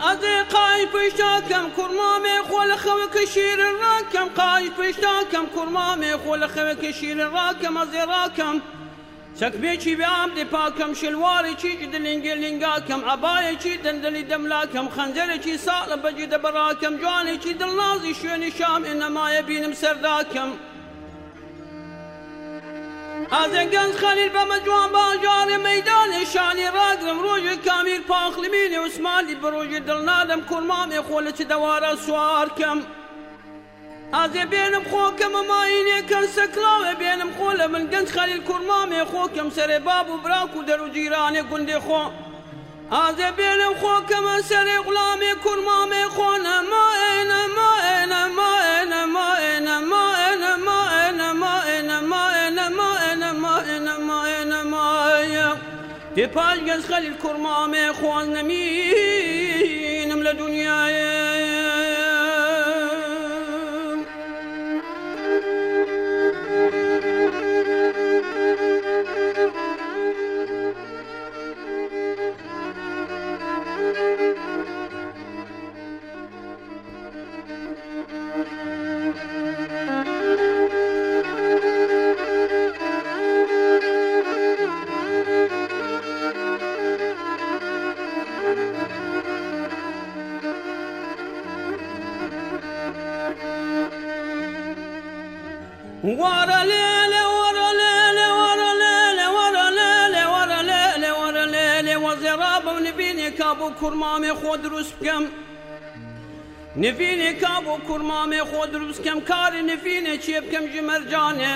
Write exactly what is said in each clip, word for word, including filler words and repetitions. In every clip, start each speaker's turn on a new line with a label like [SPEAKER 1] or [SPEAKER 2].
[SPEAKER 1] أزي قاي بشتاكم كرمامي خول خوك شير الراكم قاي بشتاكم كرمامي خول خوك شير الراكم أزي راكم سكبيشي بعمدي باكم شلواري شي جدلينجي لينجاكم عباية شي دندلي دملاكم خنزري شي صالب بجد براكم جواني شي دلنازي شويني شام إنما يبين مسرداكم أزنقنز خليل بمجوان باجاري ميداني شاني راقرم روجي كامير باخلميني واسمالي بروجي دلنادم كرمامي خولة دوار سواركم أزي بينم خوكم مايني كان سكلاوي بينم خولة من قنز خليل كرمامي خوكم سري بابو براكو درو جيراني قندي خو أزي بينم خوكم سري غلامي كرمامي خونا ما اينا ما اينا ما اينا ما اينا ما اينا ما اينا ما اينا ما اينا ما اينا ما اينا ما اينا ما اينا دي باش قنز خليل كرمامي خونا مينم لدنياي ورا ليلة ورا ليلة ورا ليلة ورا ليلة ورا ليلة ورا ليلة وزرابة ونبيني كابو كرمامي خود رسكم نفيني كابو كرمامي خود رسكم كاري نفيني شيبكم جمرجاني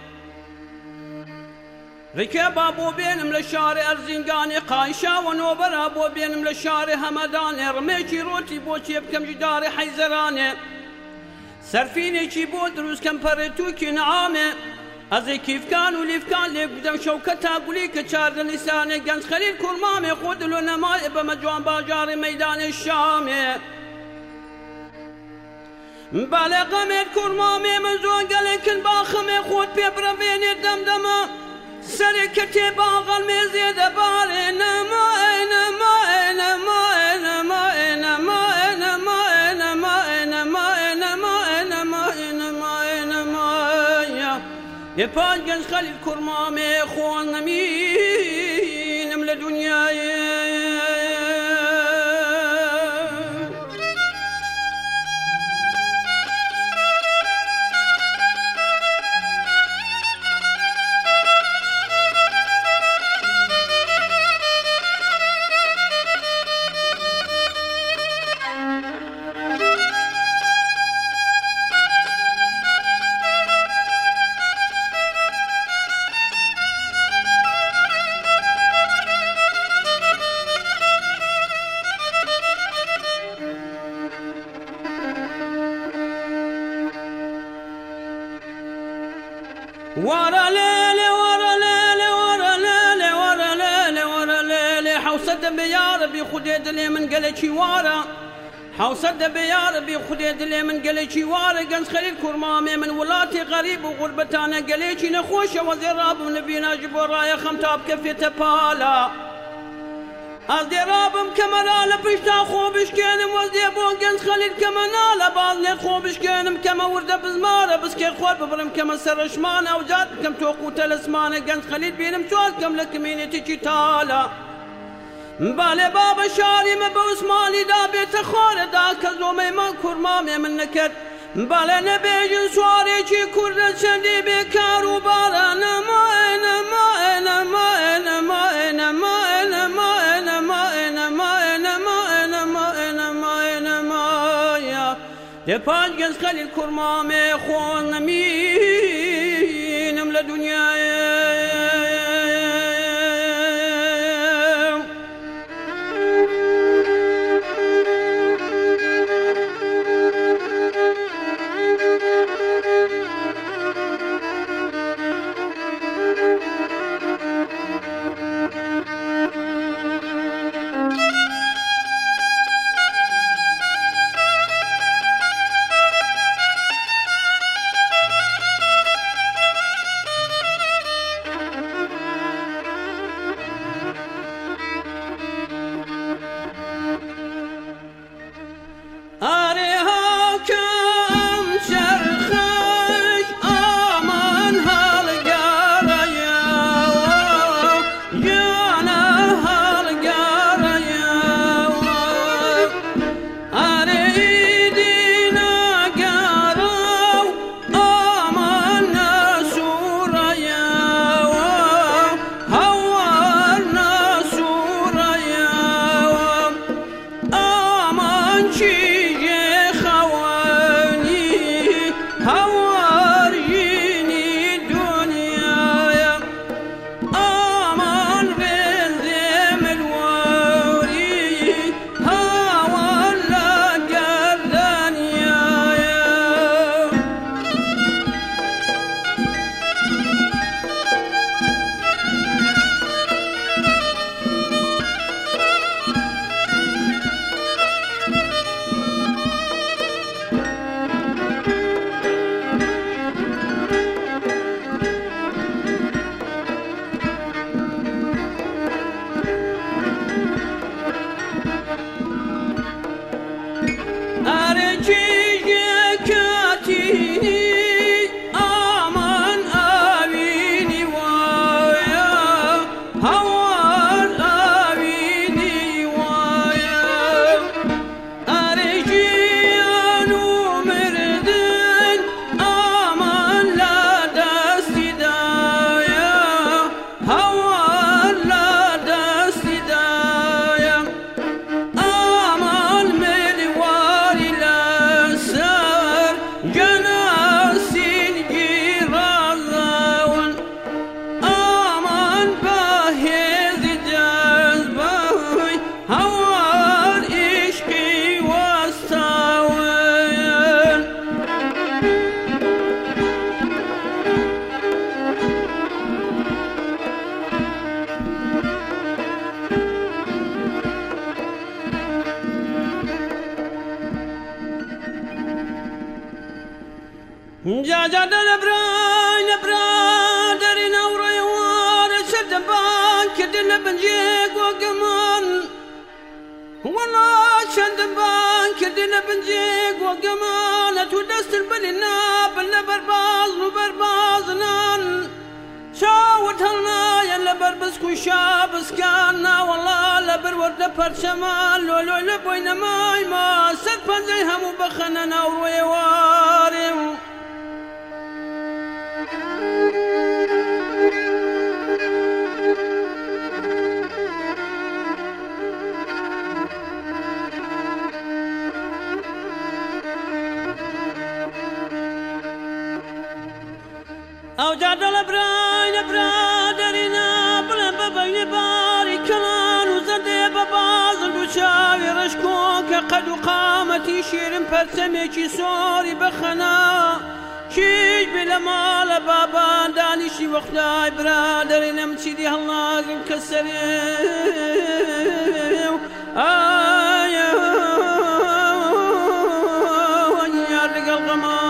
[SPEAKER 1] ركب ابو بينم للشارع ارزنقاني قايشة ونوبر ابو بينم للشارع همداني رميشي روتي بو شيبكم جداري حيزراني سرفيني شي بودروس كم بريتو كي نعامه ازي كيف كان وليف كان ليك بدم شوكتها قولي كشار لساني قنز خليل كرمامي خود له نماء بمجوان باجاري ميدان الشامي بالغ من كرمامي من زون قلن باخمي خود بيبرفيني دمدمه سركتي باغ المزيد باري نما نما نما نما نما نما نما يباش قنز خليل كرمامي خوان مينم لدنياي ورا ليلة ورا ليلة ورا ليلة ورا ليلة ورا ليلة حوصد بيا ربي خديد لي من قلتشي ورا حوصد بيا ربي خديد لي من قلتشي ورا قنز خليل كرمامي من ولاتي غريب وغربتانا قلتشي نخوشه وزراب ونبينا جبور رايا خمتاب كفيته بالا أزدرابم كمنال بشتا خوبش كانم وزيبو قنز خليل كمنال بعضني خوبش كانم كما ورده بزمارة بس كي خوال ببرم كما سرشمان أو جاد كم توقو تلسمانة قنز خليل بينم سوال كم لكمينتي تالا بالي بابا شاري مبوس مالي دا بيت خور دا كزومي من كرمامي من نكت بالي نبيجن سواري چي كرد سندي بكارو بارا نما نما نما نما نما نما يباش قنز خليل كرمامي خوان مينم لدنياي جاجا لبراي لبرادر نوري وانا شدبان كدنا بنجيق وقمان والله شدبان كدنا بنجيق وقمان تودست البلنا بلنا برباز وبربازنا شاوت هلنا يلا بربسك وشابس كاننا والله لبر ورد برشمان لولو لبوينا ماي ما سربان زي همو بخننا وروي واري او جادل براي برادرنا بلا بابا باري كلان وزدي بباز البشاوي رشكوك قد وقامتي شير برسميكي سوري بخنا شيش بلا مال بابا دانشي وخداي برادرنا مشيدي الله مكسري آيا ويارق الغمان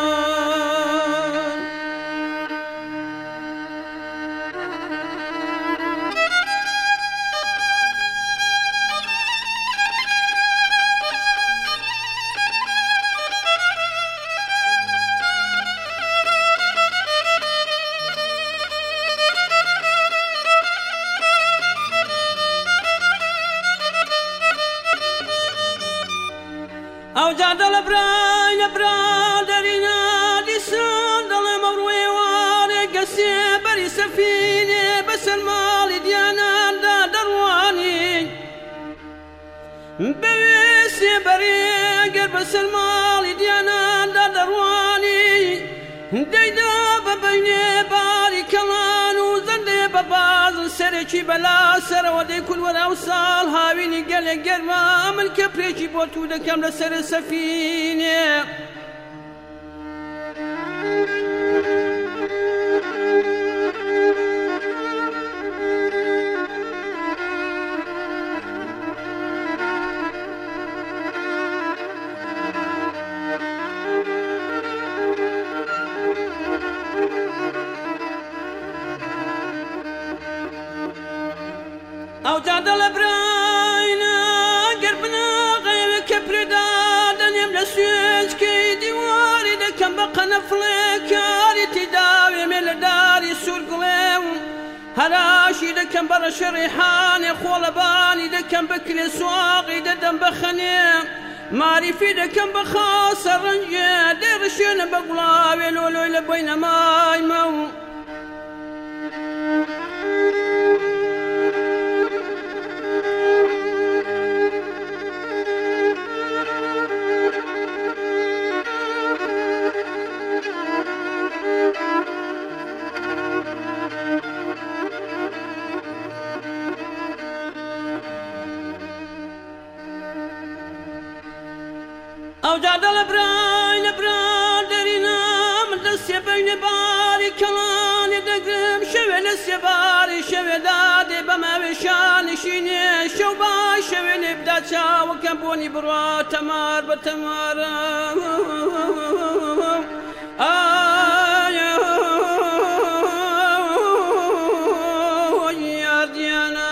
[SPEAKER 1] او جادل براي برادرنا دي سندل مروي واري قسي بري سفيني بس المال ديانا دا درواني بيسي بري قربس المال ديانا دا درواني ديدا ببيني باري كمان وزندي بباز سريكي بلا سر ودي كل ولا وصال هاويني قلق قرما من كبريكي بوتو دا كامل سر سفيني او جادل براينا قربنا غير كبرداد يملا سويج كي ديواري دا كان بقى نفلك كاري تداوي من داري سور قليم هراشي دا كان برش ريحاني خولباني دا كان بكل سواقي دا دم بخني معرفي دا كان بخاص الرنجي ديرشين بقلاوي لولو لبين ماي مو او جادل براي لبرادرنا من دسي بين باري كلان دقم شوي نسي باري شوي دادي بما بشان شيني شو باي شوي نبدا شاو كبوني بروا تمار بتمار آيا ويا ديانا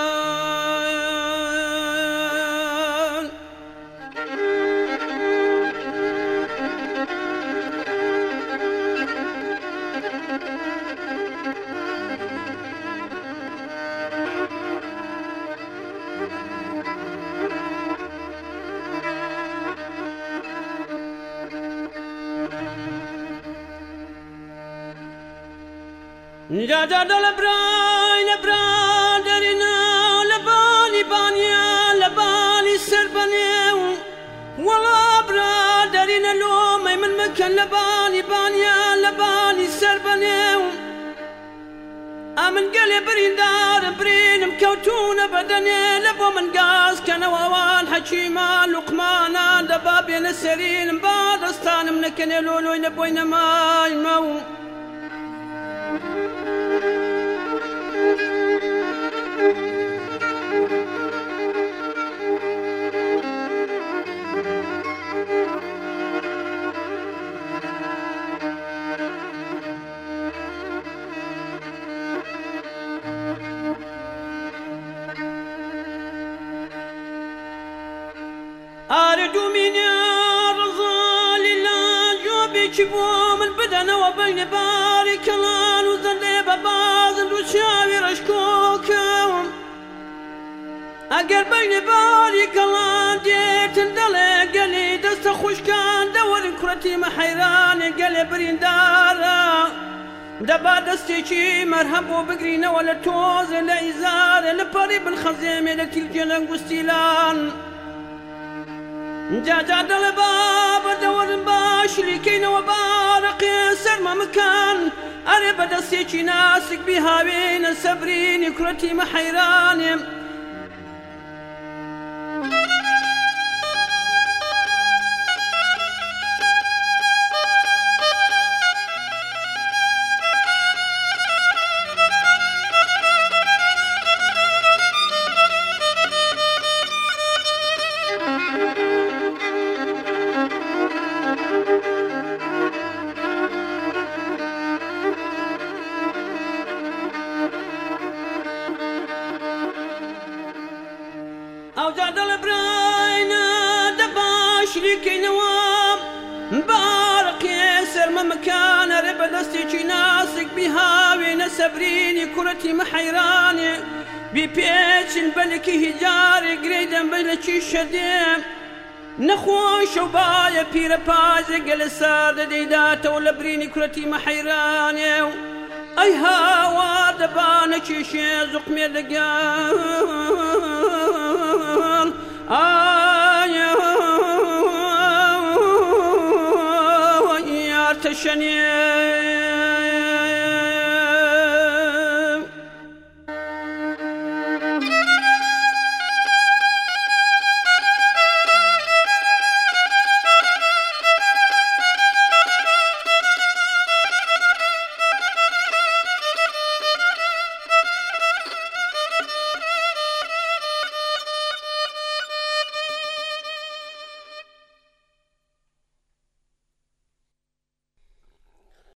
[SPEAKER 1] جاجا لبراي لبرادرنا لبالي بانيا لبالي سربانيا ولا برادرنا لوم من مكان لبالي بانيا لبالي سربانيا امن قلب بريدار برين مكوتون بدني لبو من قاس كان ووان حكيما لقمانا دبابي نسرين بعد استان من كن لولو نبوين ماي مو پێچی بۆ من بدەنەوە بەینە باری کەڵان و زەندێ بە بازن و چاوی ڕەشکۆکەم ئەگەر بەینە باری کەڵان دێتن دەڵێ گەلێ دەستە خوشکان دەوەرن کوڕەتی مەحەیرانێ گەلێ بریندارە دەبا دەستێکی مەرهەم بۆ بگرینەوە لە تۆزێ لە ئیزارێ لە پەڕی بنخەزێمێ لە تیلجێ لەنگوستیلان جاجا دەڵێ با بەردەوەرن باش لیکەینەوە بارەقێ سەرمە مکان ئەرێ بە دەستێکی ناسک بیهاوێنە سەبرینی کوڕەتی مەحەیرانێ ئەوجا دەڵێ براینە دەباش لیکەینەوە بارەقێ سەرمە مکان ئەرێ بە دەستێکی ناسک بیهاوێنە سەبرینی کوڕەتی مەحەیرانێ بیپێچن بەلێکی هیجارێ گرەی دەمبەی لە چی شەدێ نەخۆش و باە پیرە پازێ گەلە سار دەدەیداتەوە لە برینی کوڕەتی مەحەیرانێ و ئەی هاوار دەبانە کێشێ زوقمێ لەگەڵ ئایا یار تەشەنێ